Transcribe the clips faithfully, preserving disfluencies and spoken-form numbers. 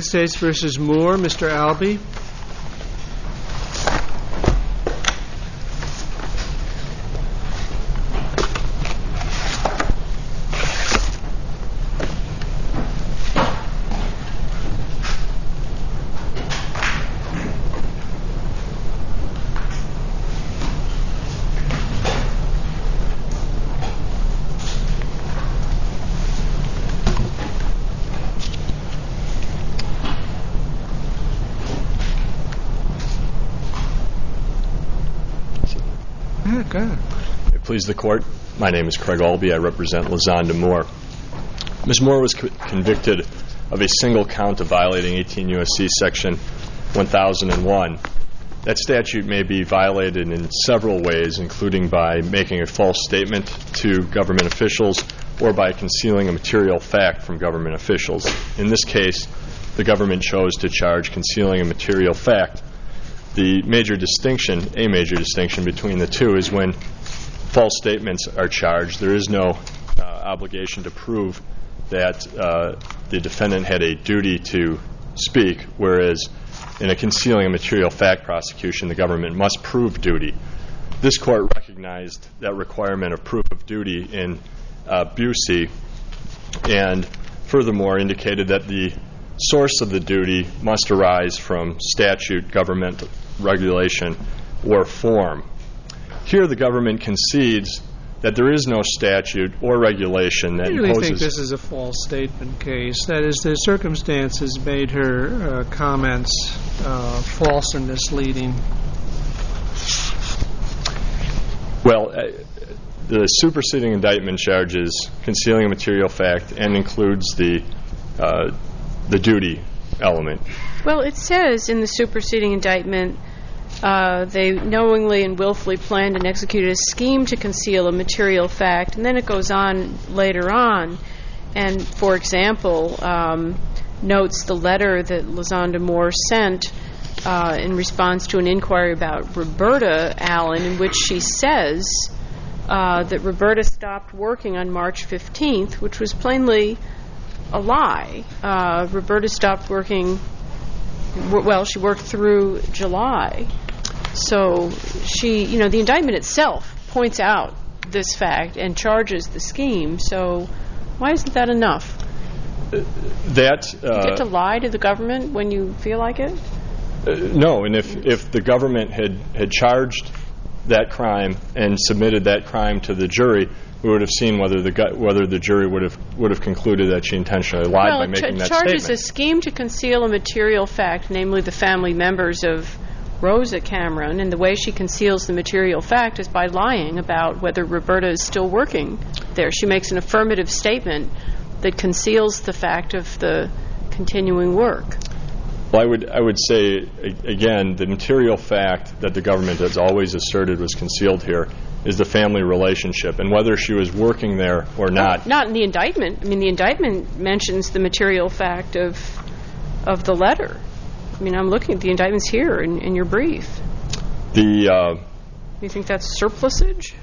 States versus Moore, Mister Albee. Please the court. My name is Craig Albee. I represent Lazonda Moore. Miz Moore was co- convicted of a single count of violating eighteen U S C Section one thousand one. That statute may be violated in several ways, including by making a false statement to government officials or by concealing a material fact from government officials. In this case, the government chose to charge concealing a material fact. The major distinction, a major distinction between the two is when false statements are charged, there is no uh, obligation to prove that uh, the defendant had a duty to speak, whereas in a concealing a material fact prosecution, the government must prove duty. This court recognized that requirement of proof of duty in uh, Busey, and furthermore indicated that the source of the duty must arise from statute, government regulation, or form. Here the government concedes that there is no statute or regulation that imposes... I really imposes... think this is a false statement case. That is, the circumstances made her uh, comments uh, false and misleading. Well, uh, the superseding indictment charges concealing a material fact and includes the uh, the duty element. Well, it says in the superseding indictment Uh, they knowingly and willfully planned and executed a scheme to conceal a material fact, and then it goes on later on, and, for example, um, notes the letter that Lazonda Moore sent uh, in response to an inquiry about Roberta Allen, in which she says uh, that Roberta stopped working on March fifteenth, which was plainly a lie. Uh, Roberta stopped working, well, she worked through July. So she, you know, the indictment itself points out this fact and charges the scheme. So why isn't that enough? That uh, you get to lie to the government when you feel like it? Uh, no, and if, if the government had, had charged that crime and submitted that crime to the jury, we would have seen whether the whether the jury would have would have concluded that she intentionally lied well, by making ch- that charges statement. A scheme to conceal a material fact, namely the family members of Rosa Cameron, and the way she conceals the material fact is by lying about whether Roberta is still working there. She makes an affirmative statement that conceals the fact of the continuing work. Well, I would I would say, again, the material fact that the government has always asserted was concealed here is the family relationship, and whether she was working there or not. Well, not in the indictment. I mean, the indictment mentions the material fact of of the letter. I mean, I'm looking at the indictments here in, in your brief. The uh, you think that's surplusage?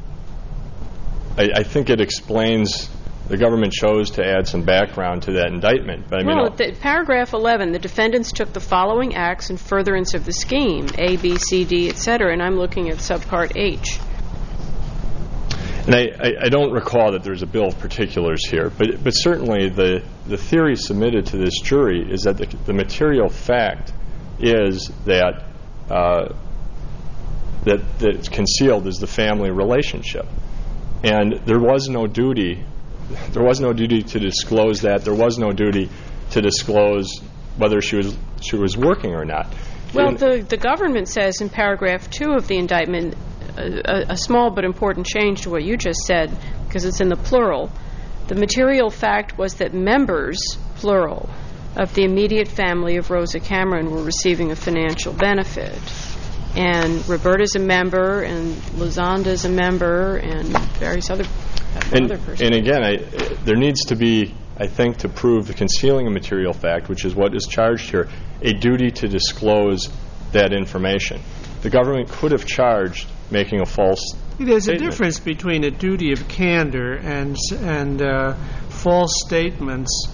I, I think it explains the government chose to add some background to that indictment. But I mean, well, the, paragraph eleven, the defendants took the following acts in furtherance of the scheme, A, B, C, D, et cetera, and I'm looking at subpart H. And I, I, I don't recall that there's a bill of particulars here, but but certainly the, the theory submitted to this jury is that the, the material fact is that uh, that that's concealed is the family relationship, and there was no duty, there was no duty to disclose that. There was no duty to disclose whether she was she was working or not. Well, the the government says in paragraph two of the indictment. A, a small but important change to what you just said, because it's in the plural. The material fact was that members, plural, of the immediate family of Rosa Cameron were receiving a financial benefit. And Roberta's a member, and Lazonda's a member, and various other, and, other persons. And again, I, there needs to be, I think, to prove the concealing a material fact, which is what is charged here, a duty to disclose that information. The government could have charged making a false There's statement. a difference between a duty of candor and and uh, false statements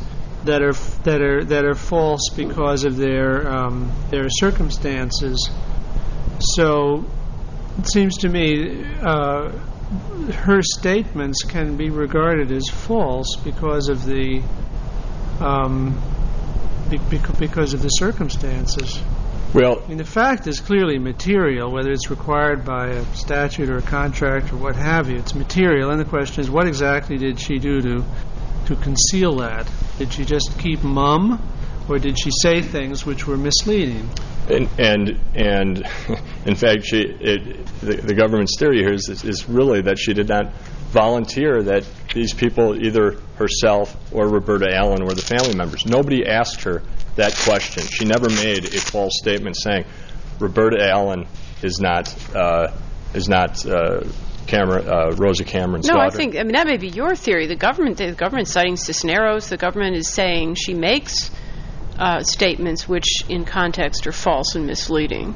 that are that are that are false because of their um, their circumstances. So it seems to me uh, her statements can be regarded as false because of the um, be- because of the circumstances. Well, I mean, the fact is clearly material, whether it's required by a statute or a contract or what have you. It's material, and the question is, what exactly did she do to to conceal that? Did she just keep mum, or did she say things which were misleading? And and, and in fact, she it, the, the government's theory here is, is really that she did not volunteer that these people, either herself or Roberta Allen, were the family members. Nobody asked her that question. She never made a false statement saying Roberta Allen is not uh, is not uh, Cameron, uh, Rosa Cameron's no, daughter. I think I mean that may be your theory. The government, the government citing Cisneros. The government is saying she makes uh, statements which, in context, are false and misleading.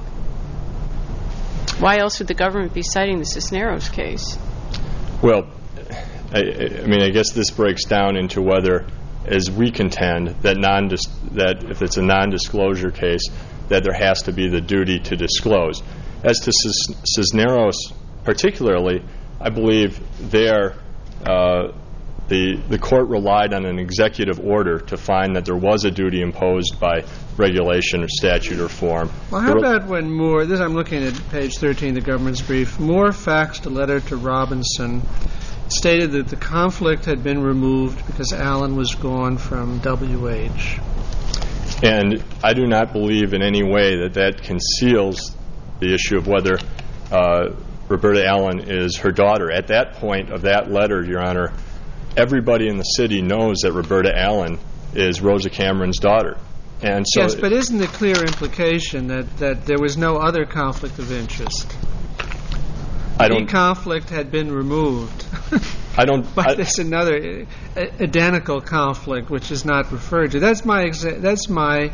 Why else would the government be citing the Cisneros case? Well, I, I mean, I guess this breaks down into whether, as we contend, that non that if it's a non-disclosure case, that there has to be the duty to disclose. As to Cis- Cisneros particularly, I believe there uh, the the court relied on an executive order to find that there was a duty imposed by regulation or statute or form. Well, how about when Moore, this I'm looking at page thirteen of the government's brief, Moore faxed a letter to Robinson, stated that the conflict had been removed because Allen was gone from W H. And I do not believe in any way that that conceals the issue of whether uh, Roberta Allen is her daughter. At that point of that letter, Your Honor, everybody in the city knows that Roberta Allen is Rosa Cameron's daughter. And so yes, but isn't the clear implication that, that there was no other conflict of interest? I don't. The conflict had been removed. I don't. But I, there's another uh, identical conflict which is not referred to. That's my. Exa- that's my.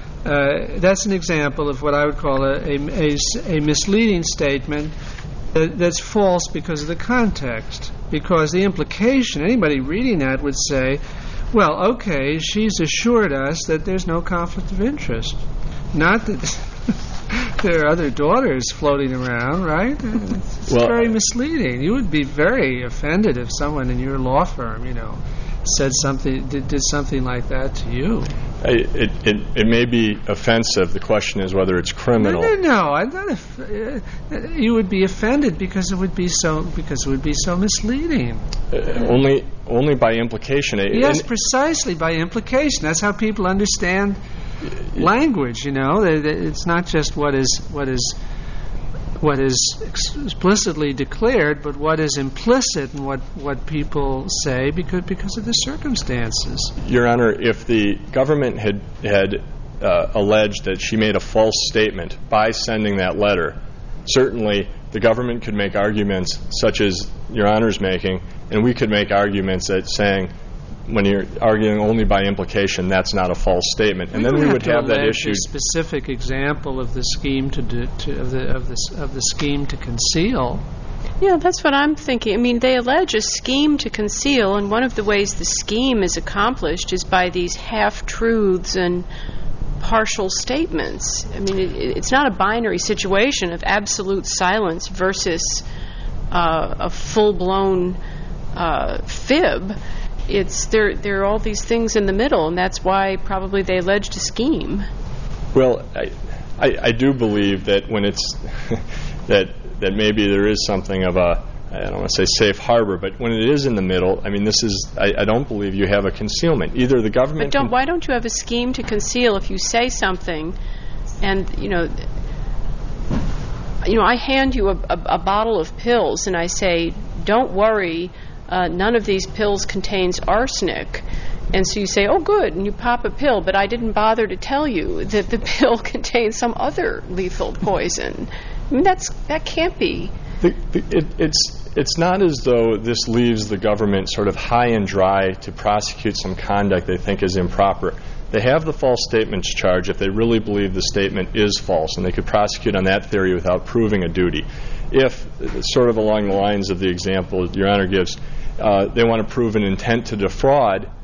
Uh, that's an example of what I would call a, a, a, a misleading statement that, that's false because of the context. Because the implication, anybody reading that would say, well, okay, she's assured us that there's no conflict of interest. Not that there are other daughters floating around, right? It's well, very misleading. You would be very offended if someone in your law firm, you know, said something, did, did something like that to you. I, it, it it may be offensive. The question is whether it's criminal. No, no, no. I'm not. Uh, you would be offended because it would be so because it would be so misleading. Uh, only only by implication. Yes, and, precisely by implication. That's how people understand language. You know, it's not just what is what is what is explicitly declared, but what is implicit in what, what people say because because of the circumstances. Your Honor, if the government had had uh, alleged that she made a false statement by sending that letter, certainly the government could make arguments such as Your Honor's making, and we could make arguments that saying, when you're arguing only by implication, that's not a false statement, and we then we would have, have that issue. A specific example of the scheme to, do, to of the of the of the scheme to conceal. Yeah, that's what I'm thinking. I mean, they allege a scheme to conceal, and one of the ways the scheme is accomplished is by these half-truths and partial statements. I mean, it, it's not a binary situation of absolute silence versus uh, a full-blown uh, fib. It's there. There are all these things in the middle, and that's why probably they alleged a scheme. Well, I, I, I do believe that when it's that that maybe there is something of a, I don't want to say safe harbor, but when it is in the middle, I mean, this is. I, I don't believe you have a concealment. Either the government. But don't. Can, why don't you have a scheme to conceal if you say something, and you know. You know, I hand you a, a, a bottle of pills, and I say, "Don't worry." Uh, none of these pills contains arsenic. And so you say, oh, good, and you pop a pill, but I didn't bother to tell you that the pill contains some other lethal poison. I mean, that's, that can't be. The, the, it, it's, it's not as though this leaves the government sort of high and dry to prosecute some conduct they think is improper. They have the false statements charge if they really believe the statement is false, and they could prosecute on that theory without proving a duty. If, sort of along the lines of the example Your Honor gives, Uh, they want to prove an intent to defraud,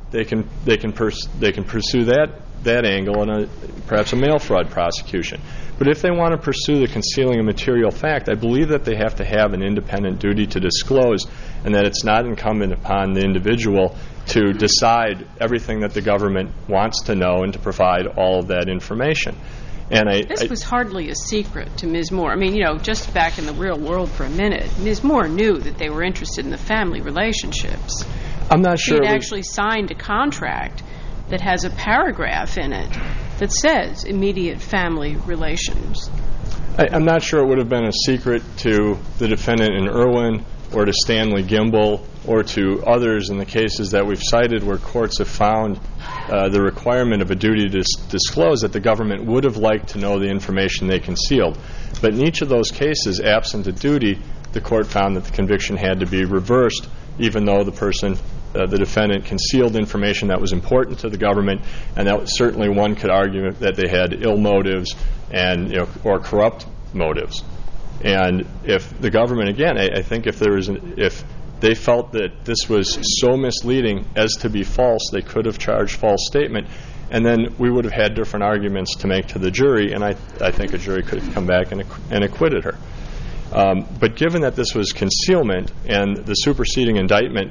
they can they can pers- they can pursue that that angle in a perhaps a mail fraud prosecution. But if they want to pursue the concealing a material fact, I believe that they have to have an independent duty to disclose, and that it's not incumbent upon the individual to decide everything that the government wants to know and to provide all of that information. And I, this I, was hardly a secret to Miz Moore. I mean, you know, just back in the real world for a minute, Miz Moore knew that they were interested in the family relationships. I'm not sure. She had actually signed a contract that has a paragraph in it that says immediate family relations. I, I'm not sure it would have been a secret to the defendant in Irwin or to Stanley Gimbel or to others in the cases that we've cited where courts have found uh, the requirement of a duty to dis- disclose that the government would have liked to know the information they concealed. But in each of those cases, absent a duty, the court found that the conviction had to be reversed, even though the person, uh, the defendant, concealed information that was important to the government, and that certainly one could argue that they had ill motives and, you know, or corrupt motives. And if the government, again, I, I think if there was, an, if they felt that this was so misleading as to be false, they could have charged false statement, and then we would have had different arguments to make to the jury, and I, I think a jury could have come back and, and acquitted her. Um, but given that this was concealment and the superseding indictment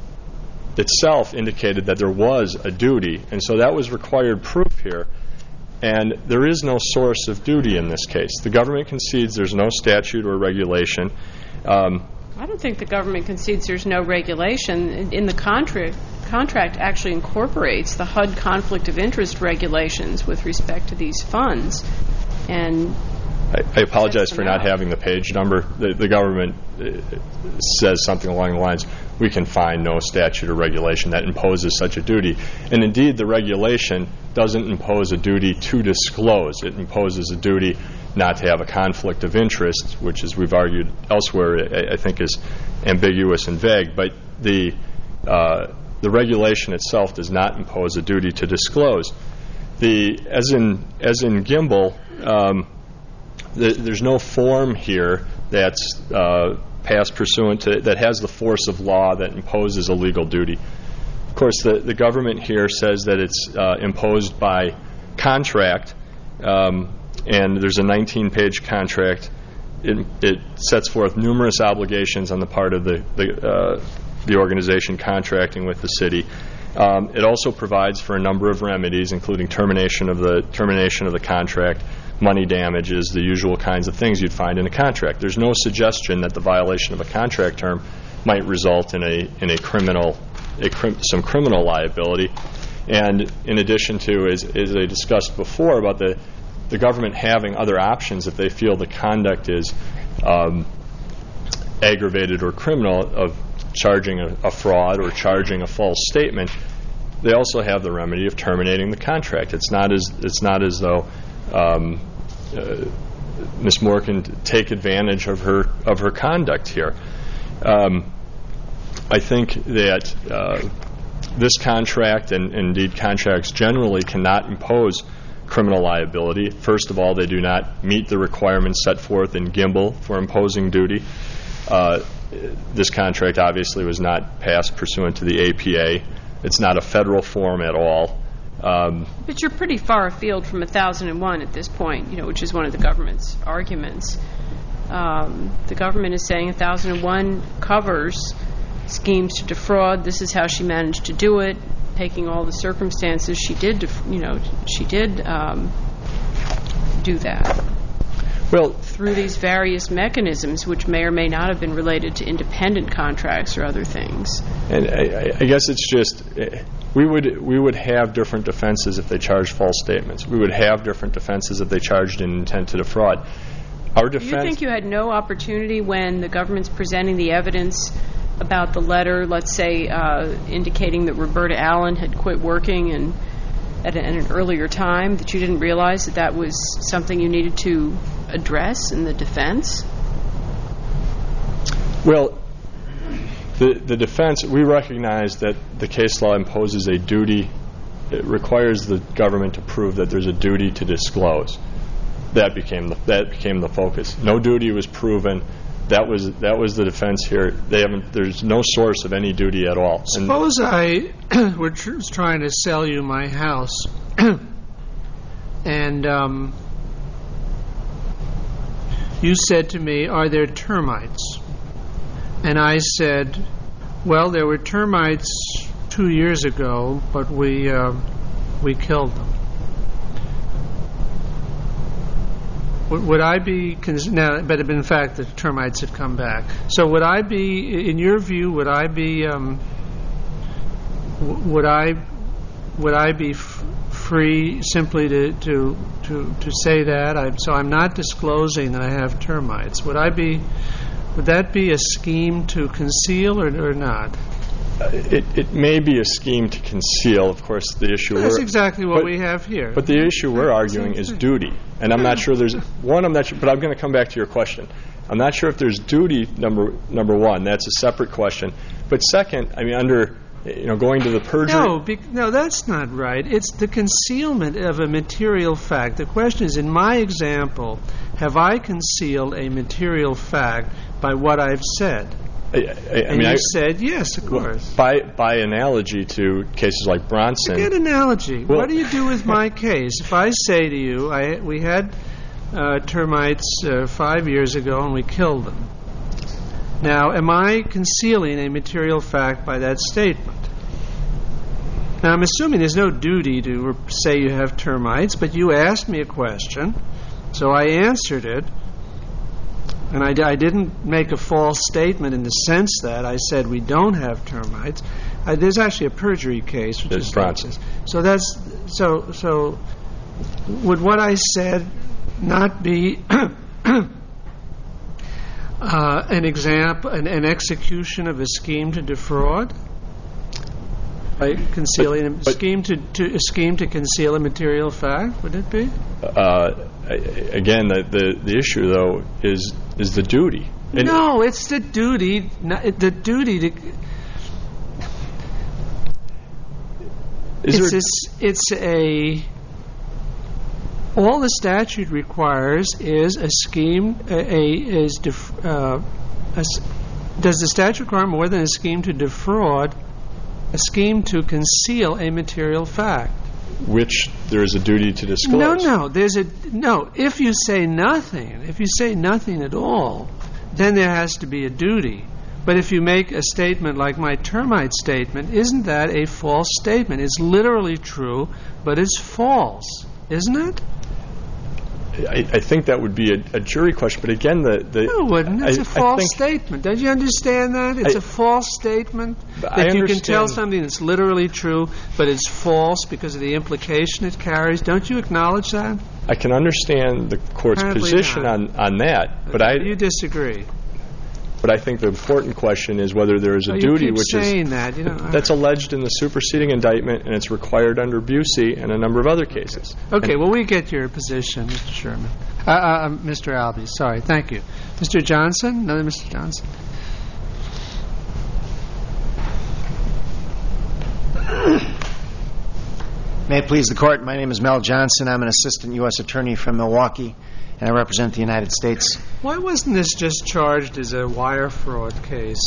itself indicated that there was a duty, and so that was required proof here, and there is no source of duty in this case. The government concedes there's no statute or regulation. Um, I don't think the government concedes there's no regulation. In, in the contract, contract actually incorporates the H U D conflict of interest regulations with respect to these funds. And I, I apologize for not having the page number. The, the government uh, says something along the lines, we can find no statute or regulation that imposes such a duty. And indeed, the regulation doesn't impose a duty to disclose. It imposes a duty not to have a conflict of interest, which, as we've argued elsewhere, I, I think is ambiguous and vague. But the uh, the regulation itself does not impose a duty to disclose. The as in as in Gimbel, um, the, there's no form here that's uh, passed pursuant to that has the force of law that imposes a legal duty. Of course, the, the government here says that it's uh, imposed by contract, um, and there's a nineteen-page contract. It, it sets forth numerous obligations on the part of the the, uh, the organization contracting with the city. Um, it also provides for a number of remedies, including termination of the termination of the contract, money damages, the usual kinds of things you'd find in a contract. There's no suggestion that the violation of a contract term might result in a in a criminal a crim, some criminal liability. And in addition to, as, as I discussed before, about the the government having other options if they feel the conduct is um, aggravated or criminal, of charging a, a fraud or charging a false statement, they also have the remedy of terminating the contract. It's not as it's not as though um, uh, Miz Moore can take advantage of her of her conduct here. Um, I think that uh, this contract and, and indeed contracts generally cannot impose criminal liability. First of all, they do not meet the requirements set forth in Gimbel for imposing duty. Uh, this contract obviously was not passed pursuant to the A P A. It's not a federal form at all. Um, but you're pretty far afield from one thousand one at this point, you know, which is one of the government's arguments. Um, the government is saying one thousand one covers schemes to defraud. This is how she managed to do it, taking all the circumstances she did, def- you know, she did um, do that. Well, through these various mechanisms, which may or may not have been related to independent contracts or other things. And I, I guess it's just we would we would have different defenses if they charged false statements. We would have different defenses if they charged an intent to defraud. Our defense. Do you think you had no opportunity when the government's presenting the evidence about the letter, let's say, uh, indicating that Roberta Allen had quit working and at an, at an earlier time, that you didn't realize that that was something you needed to address in the defense? Well, the the defense, we recognize that the case law imposes a duty. It requires the government to prove that there's a duty to disclose. That became the that became the focus. No duty was proven. That was that was the defense here. They haven't. There's no source of any duty at all. And suppose I were tr- trying to sell you my house, and um, you said to me, "Are there termites?" And I said, "Well, there were termites two years ago, but we uh, we killed them." Would I be now? But in fact, the termites had come back. So would I be, in your view, would I be, um, would I, would I be f- free simply to to to, to say that? I'm, so I'm not disclosing that I have termites. Would I be? Would that be a scheme to conceal or, or not? It, it may be a scheme to conceal. Of course, the issue. That's we're, exactly what but, we have here. But the issue we're arguing is duty, and I'm not sure there's one. I'm not sure, but I'm going to come back to your question. I'm not sure if there's duty. Number number one, that's a separate question. But second, I mean, under you know, going to the perjury. No, be, no, that's not right. It's the concealment of a material fact. The question is, in my example, have I concealed a material fact by what I've said? I, I, I and mean, you I, said yes, of course. By by analogy to cases like Bronson. Forget analogy. Well, what do you do with my case? If I say to you, I, we had uh, termites uh, five years ago and we killed them. Now, am I concealing a material fact by that statement? Now, I'm assuming there's no duty to say you have termites, but you asked me a question, so I answered it. And I, I didn't make a false statement in the sense that I said we don't have termites. I, there's actually a perjury case, which There's is Bronson. So that's so. So would what I said not be uh, an example, an, an execution of a scheme to defraud? By concealing But- a but- scheme to, to a scheme to conceal a material fact, would it be? Uh, again, the, the the issue though is is the duty. And No, it's the duty. not- The duty to. Is It's there, a, s- it's a. All the statute requires is a scheme. A, a is def, uh, a s does the statute require more than a scheme to defraud? A scheme to conceal a material fact. which there is a duty to disclose. No, no. There's a no. If you say nothing, if you say nothing at all, then there has to be a duty. But if you make a statement like my termite statement, isn't that a false statement? It's literally true, but it's false, isn't it? I, I think that would be a, a jury question. But again, the, the No, it wouldn't. It's I- a false I think, statement. Don't you understand that? It's I- a false statement. I That you can tell understand. something that's literally true, but it's false because of the implication it carries. Don't you acknowledge that? I can understand the court's Apparently position not. on, on that, but I You disagree. but I think the important question is whether there is a Oh, you duty keep which saying is that. You know, that's alleged in the superseding indictment, and it's required under Busey and a number of other cases. Okay, And well, we get your position, Mister Sherman. Uh, uh, Mister Albee, sorry. Thank you. Mister Johnson? Another Mister Johnson? May it please the Court, my name is Mel Johnson. I'm an assistant U S attorney from Milwaukee, and I represent the United States. Why wasn't this just charged as a wire fraud case?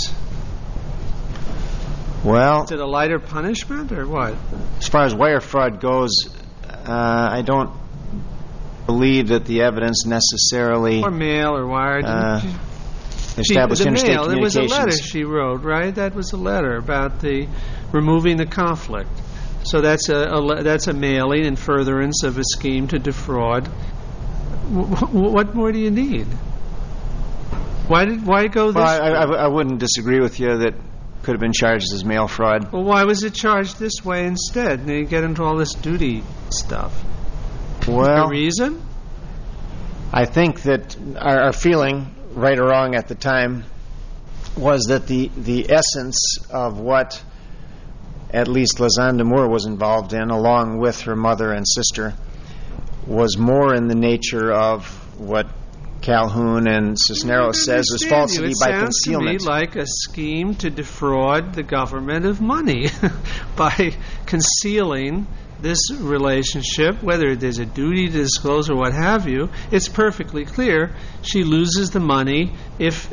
Well, Is it a lighter punishment or what? as far as wire fraud goes, uh, I don't believe that the evidence necessarily Or mail or wire? Didn't uh, you- established the interstate mail, there was a letter communications. she wrote, right? That was a letter about the removing the conflict. So that's a, a le- that's a mailing in furtherance of a scheme to defraud. W- w- what more do you need? Why did why go this? Well, I, way? I, I wouldn't disagree with you that could have been charged as mail fraud. Well, why was it charged this way instead? And you get into all this duty stuff. Well, A reason? I think that our, our feeling, right or wrong at the time, was that the, the essence of what at least Lazanda Moore was involved in, along with her mother and sister, was more in the nature of what Calhoun and Cisneros says was Understand you. falsity It by sounds concealment. to me like a scheme to defraud the government of money by concealing this relationship, whether there's a duty to disclose or what have you. It's perfectly clear she loses the money if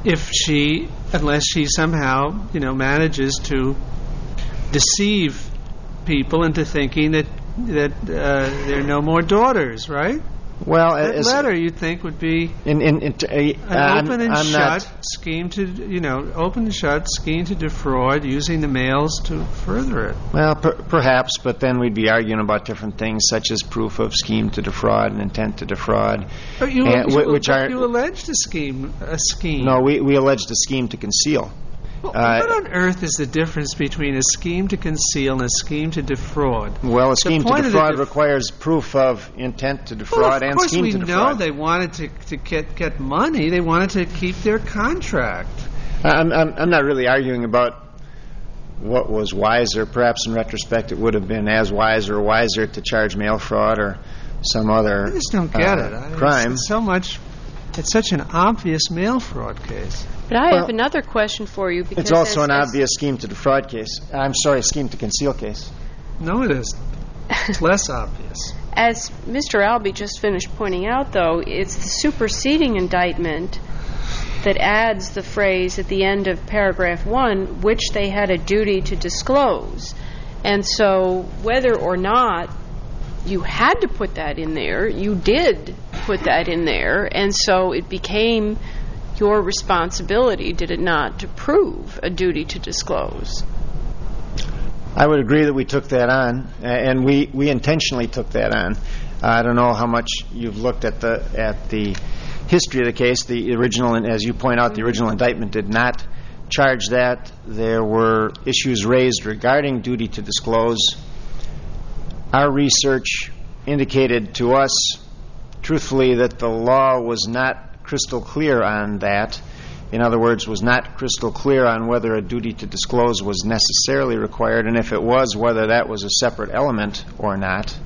if she, unless she somehow, you know, manages to deceive people into thinking that that uh, there are no more daughters, right? Well, That as, letter, you'd think, would be in, in, in, uh, an I'm- open and I'm shut not- scheme to, you know, open and shut scheme to defraud, using the mails to further it. Well, per, perhaps, but then we'd be arguing about different things, such as proof of scheme to defraud and intent to defraud. But you, And you, whi- which but are- you alleged a scheme. A scheme. No, we, we alleged a scheme to conceal. Well, uh, what on earth is the difference between a scheme to conceal and a scheme to defraud? Well, a scheme to point of the defraud def- requires proof of intent to Well, defraud of and course scheme we to know defraud. they wanted to, to get, get money. They wanted to keep their contract. I'm, I'm, I'm not really arguing about what was wiser. Perhaps in retrospect it would have been as wise or wiser to charge mail fraud or some other I just don't get uh, it. I, crime. It's so much. It's such an obvious mail fraud case. But I Well, have another question for you. Because It's also as- an as- obvious scheme to defraud case. I'm sorry, scheme to conceal case. No, it isn't. It's less obvious. As Mister Albee just finished pointing out, though, it's the superseding indictment that adds the phrase at the end of paragraph one, which they had a duty to disclose. And so whether or not you had to put that in there, you did put that in there, and so it became your responsibility, did it not, to prove a duty to disclose? I would agree that we took that on, a- and we, we intentionally took that on. I don't know how much you've looked at the at the history of the case. The original, and as you point out, the original indictment did not charge that. There were issues raised regarding duty to disclose. Our research indicated to us, truthfully, that the law was not crystal clear on that. In other words, was not crystal clear on whether a duty to disclose was necessarily required, and if it was, whether that was a separate element or not.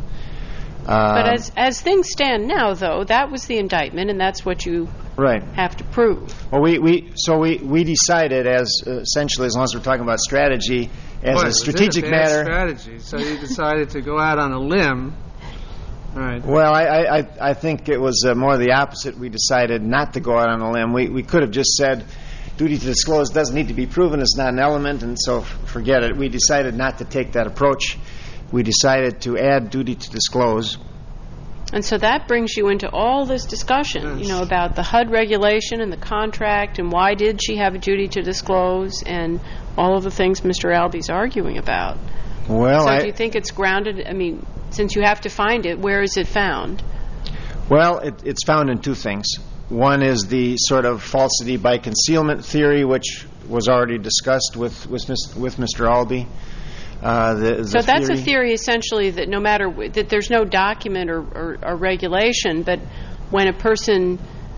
But Um, as as things stand now, though, that was the indictment, and that's what you Right. have to prove. Well, we, we so we, we decided, as uh, essentially, as long as we're talking about strategy, as Boy, a was it strategic bad matter. strategy. So you decided to go out on a limb. All right. Well, I, I, I- I think it was uh, more the opposite. We decided not to go out on a limb. We, we could have just said, duty to disclose doesn't need to be proven. It's not an element, and so f- forget it. We decided not to take that approach. We decided to add duty to disclose. And so that brings you into all this discussion, you know, about the H U D regulation and the contract and why did she have a duty to disclose and all of the things Mister Albee's arguing about. Well, so I, do you think it's grounded, I mean, since you have to find it, where is it found? Well, it, it's found in two things. One is the sort of falsity by concealment theory, which was already discussed with with, Mis- with Mister Albee. Uh, the, the So that's theory. a theory essentially that no matter, w- that there's no document or, or, or regulation, but when a person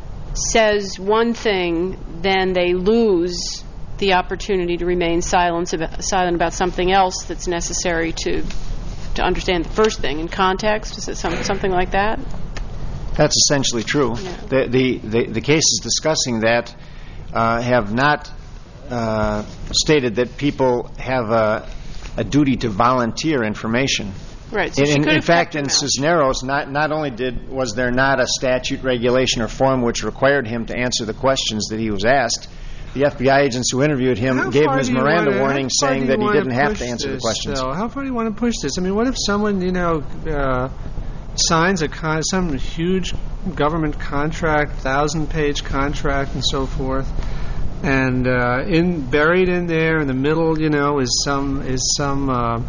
says one thing, then they lose the opportunity to remain silent about, silent about something else that's necessary to to understand the first thing in context. Is it some, something like that? That's essentially true. Yeah. The, the, the, the cases discussing that uh, have not uh, stated that people have a, a duty to volunteer information. Right. So In, she in, could in have fact, kept her in mouth. Cisneros, not, not only did was there not a statute, regulation, or form which required him to answer the questions that he was asked, the F B I agents who interviewed him How gave him far his do you Miranda wanna- warning how far saying do that you he wanna didn't have push to answer the this, questions. though? How far do you want to push this? I mean, what if someone, you know, uh, signs a con- some huge government contract, thousand-page contract, and so forth, and uh, in buried in there in the middle, you know, is some is some uh,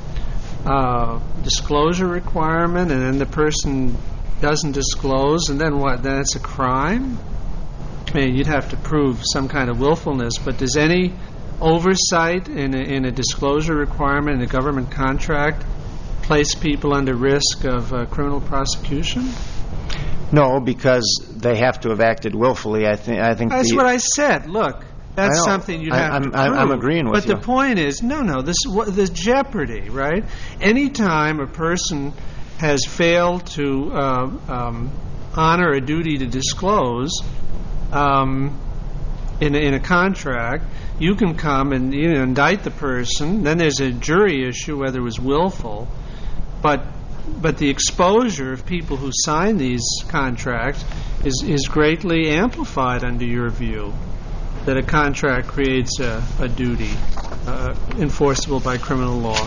uh, disclosure requirement, and then the person doesn't disclose, and then what? Then it's a crime. I mean, you'd have to prove some kind of willfulness, but does any oversight in a, in a disclosure requirement in a government contract place people under risk of uh, criminal prosecution? No, because they have to have acted willfully. I think. I think That's the, what I said. Look, that's I know. something you I- have I'm- to I'm- prove. I'm agreeing with but you. the point is, no, no, this what- the jeopardy, right? Anytime a person has failed to uh, um, honor a duty to disclose um, in a, in a contract, you can come and you know, indict the person. Then there's a jury issue whether it was willful, but. But the exposure of people who sign these contracts is, is greatly amplified under your view. that a contract creates a, a duty uh, enforceable by criminal law.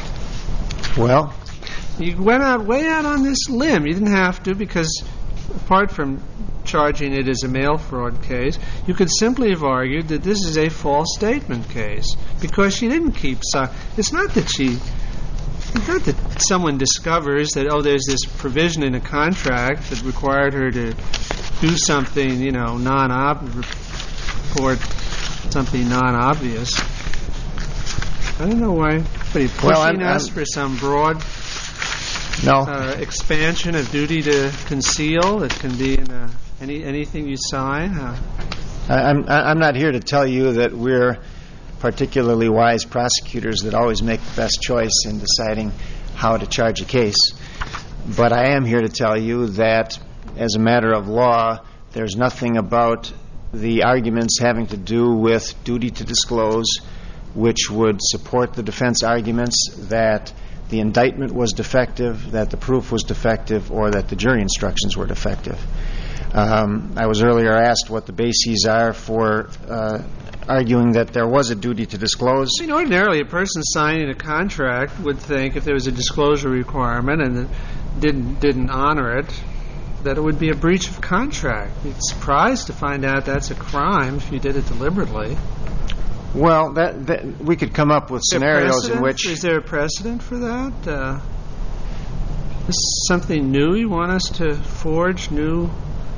Well, you went out way out on this limb. You didn't have to, because apart from charging it as a mail fraud case, you could simply have argued that this is a false statement case because she didn't keep. Si- it's not that she. It's not that someone discovers that, oh, there's this provision in a contract that required her to do something, you know, non-ob, report something non-obvious. I don't know why. But are you pushing well, I'm, us I'm, for some broad no. uh, expansion of duty to conceal that can be in a, any anything you sign? Uh, I'm, I'm not here to tell you that we're particularly wise prosecutors that always make the best choice in deciding how to charge a case. But I am here to tell you that, as a matter of law, there's nothing about the arguments having to do with duty to disclose which would support the defense arguments that the indictment was defective, that the proof was defective, or that the jury instructions were defective. Um, I was earlier asked what the bases are for uh, arguing that there was a duty to disclose. I mean, ordinarily, a person signing a contract would think, if there was a disclosure requirement and it didn't didn't honor it, that it would be a breach of contract. You'd be surprised to find out that's a crime if you did it deliberately. Well, that, that we could come up with scenarios in which... Is there a precedent for that? Uh, this is something new? You want us to forge new...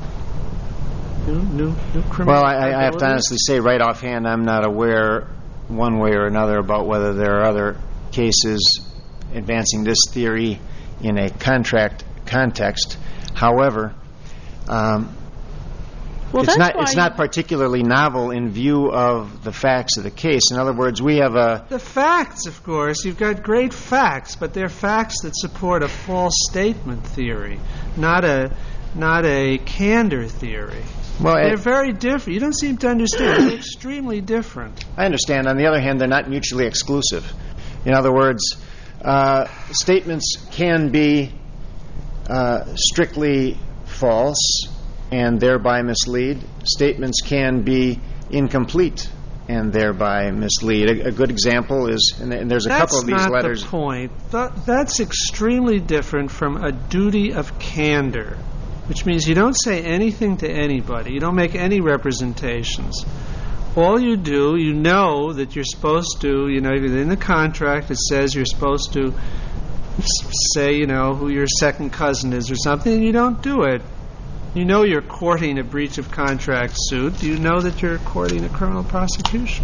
New, new, new criminal well, I, I have to honestly say, right offhand, I'm not aware one way or another about whether there are other cases advancing this theory in a contract context. However, um, well, it's not it's you... not particularly novel in view of the facts of the case. In other words, we have a... The facts, of course. You've got great facts, but they're facts that support a false statement theory, not a not a candor theory. Well, they're it, very different. You don't seem to understand. They're extremely different. I understand. On the other hand, they're not mutually exclusive. In other words, uh, statements can be uh, strictly false and thereby mislead. Statements can be incomplete and thereby mislead. A, a good example is, and, and there's a that's couple of these letters. That's not the point. That, that's extremely different from a duty of candor, which means you don't say anything to anybody. You don't make any representations. All you do, you know that you're supposed to, you know, in the contract it says you're supposed to say, you know, who your second cousin is or something, and you don't do it. You know you're courting a breach of contract suit. Do you know that you're courting a criminal prosecution?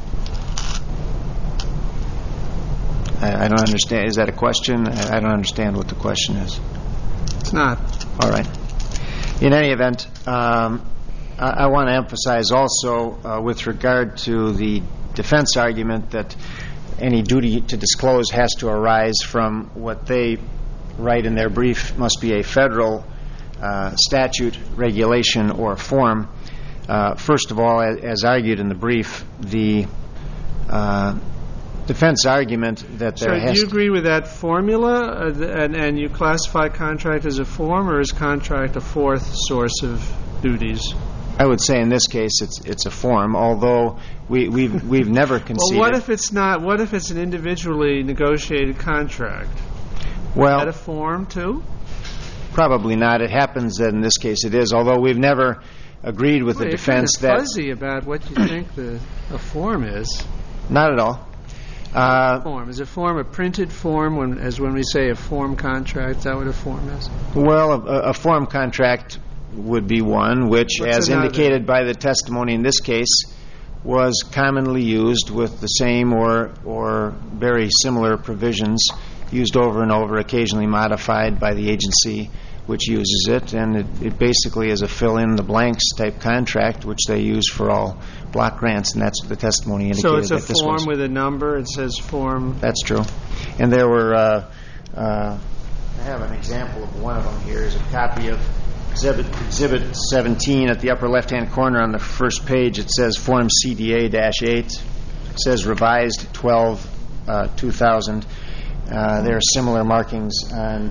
I, I don't understand. Is that a question? I, I don't understand what the question is. It's not. All right. In any event, um, I, I want to emphasize also uh, with regard to the defense argument that any duty to disclose has to arise from what they write in their brief must be a federal uh, statute, regulation, or form. Uh, first of all, as, as argued in the brief, the uh, defense argument that there so has do you to agree with that formula, uh, th- and, and you classify contract as a form, or is contract a fourth source of duties? I would say in this case it's it's a form, although we, we've we've never conceded. Well, what if it's not? What if it's an individually negotiated contract? Well, is that a form too? Probably not. It happens that in this case it is, although we've never agreed with well, the you're defense kind of that... fuzzy about what you think the a form is. Not at all. Uh, form. Is a form a printed form, when, as when we say a form contract? Is that what a form is? Well, a, a form contract would be one which, What's as another? indicated by the testimony in this case, was commonly used with the same or or very similar provisions, used over and over, occasionally modified by the agency which uses it, and it, it basically is a fill-in-the-blanks type contract which they use for all block grants, and that's what the testimony indicated. So it's a that this form was. with a number. It says form. That's true. And there were, uh, uh, I have an example of one of them here. Is a copy of Exhibit, Exhibit seventeen at the upper left-hand corner on the first page. It says Form C D A eight. It says revised twelve two thousand. Uh, there are similar markings on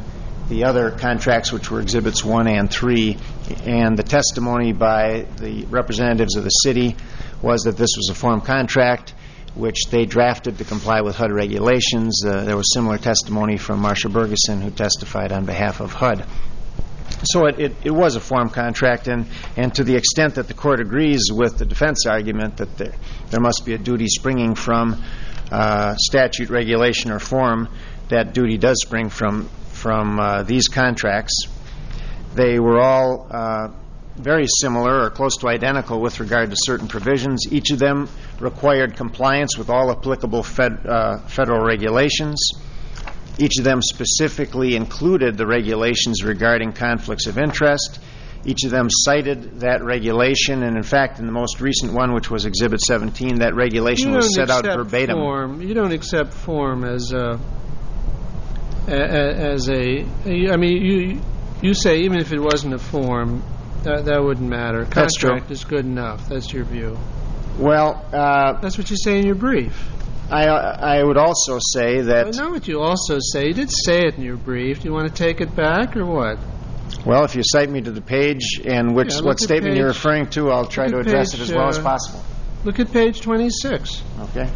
the other contracts, which were Exhibits one and three, and the testimony by the representatives of the city was that this was a form contract which they drafted to comply with H U D regulations. Uh, there was similar testimony from Marcia Bergeson, who testified on behalf of H U D. So it, it, it was a form contract, and, and to the extent that the court agrees with the defense argument that there, there must be a duty springing from uh, statute, regulation, or form, that duty does spring from, from uh, these contracts. They were all uh, very similar or close to identical with regard to certain provisions. Each of them required compliance with all applicable fed, uh, federal regulations. Each of them specifically included the regulations regarding conflicts of interest. Each of them cited that regulation, and in fact, in the most recent one, which was Exhibit seventeen, that regulation was set out verbatim. Form. You don't accept form as a, as a, I mean, you you say even if it wasn't a form, that, that wouldn't matter. Contract That's true. is good enough. That's your view. Well, uh, that's what you say in your brief. I I would also say that... I know what you also say. You did say it in your brief. Do you want to take it back or what? Well, if you cite me to the page and which yeah, what statement page, you're referring to, I'll try to address page, it as well uh, as possible. Look at page twenty-six. Okay.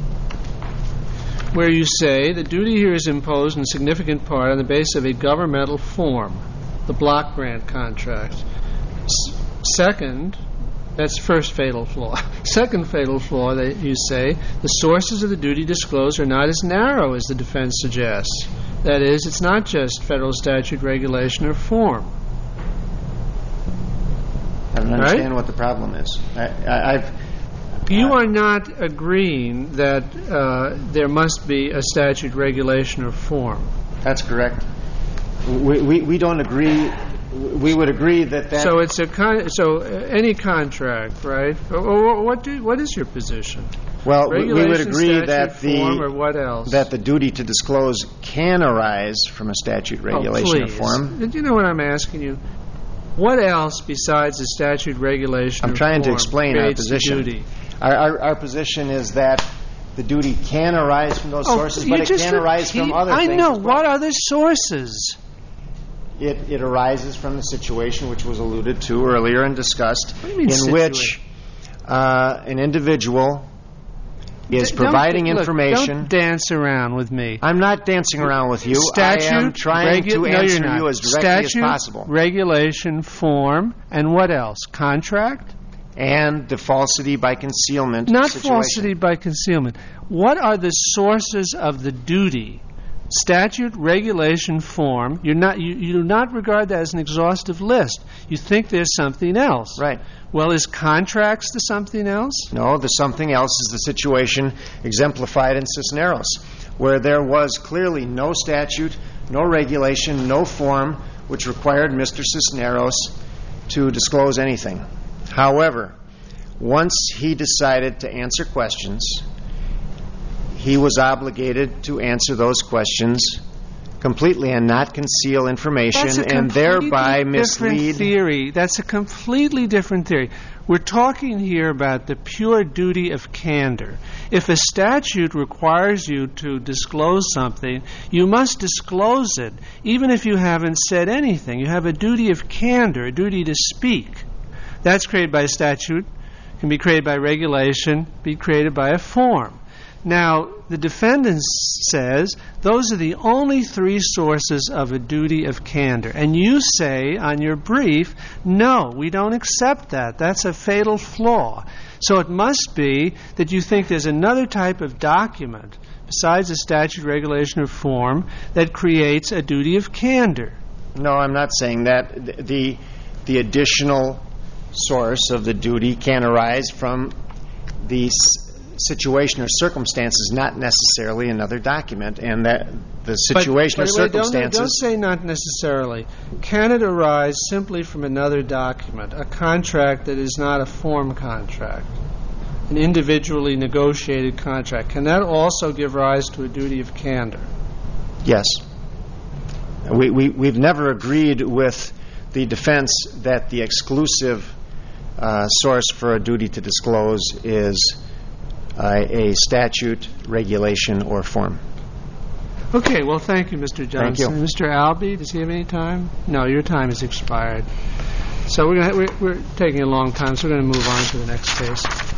Where you say, the duty here is imposed in significant part on the basis of a governmental form, the block grant contract. S- second... That's first fatal flaw. Second fatal flaw, that you say, the sources of the duty disclosed are not as narrow as the defense suggests. That is, it's not just federal statute, regulation, or form. I don't understand right? what the problem is. I, I, I've, you uh, are not agreeing that uh, there must be a statute, regulation, or form. That's correct. We, we, we don't agree... We would agree that that... So it's a con- so any contract, right? Or what do what is your position? Well, we would agree statute, that the form, or what else? that the duty to disclose can arise from a statute, regulation, oh, or form. Do you know what I'm asking you? What else besides the statute, regulation, I'm or trying form to explain our creates the position. duty? Our, our, our position is that the duty can arise from those oh, sources, but it can arise from other I things. know. as well. What other sources? It, it arises from the situation which was alluded to earlier and discussed, in situation? which uh, an individual is D- providing don't, information. Look, don't dance around with me. I'm not dancing around with you. Statute, I am trying regu- to no, answer you're not. you as directly Statute, as possible. Regulation, form, and what else? Contract? And the falsity by concealment Not situation. falsity by concealment. What are the sources of the duty? Statute, regulation, form. You're not. You, you do not regard that as an exhaustive list. You think there's something else. Right. Well, is contracts the something else? No, the something else is the situation exemplified in Cisneros, where there was clearly no statute, no regulation, no form which required Mister Cisneros to disclose anything. However, once he decided to answer questions, he was obligated to answer those questions completely and not conceal information and thereby mislead. Theory. That's a completely different theory. We're talking here about the pure duty of candor. If a statute requires you to disclose something, you must disclose it, even if you haven't said anything. You have a duty of candor, a duty to speak. That's created by a statute, can be created by regulation, be created by a form. Now, the defendant says those are the only three sources of a duty of candor. And you say on your brief, no, we don't accept that. That's a fatal flaw. So it must be that you think there's another type of document besides a statute, regulation, or form that creates a duty of candor. No, I'm not saying that. The, the additional source of the duty can arise from the situation or circumstances, not necessarily another document, and that the situation but, or but circumstances... Don't, don't say not necessarily. Can it arise simply from another document, a contract that is not a form contract, an individually negotiated contract? Can that also give rise to a duty of candor? Yes. We, we, we've never agreed with the defense that the exclusive uh, source for a duty to disclose is Uh, a statute, regulation, or form. Okay, well, thank you, Mister Thank you. Johnson. Mister Albee, does he have any time? No, your time has expired. So we're, gonna, we're, we're taking a long time, so we're going to move on to the next case.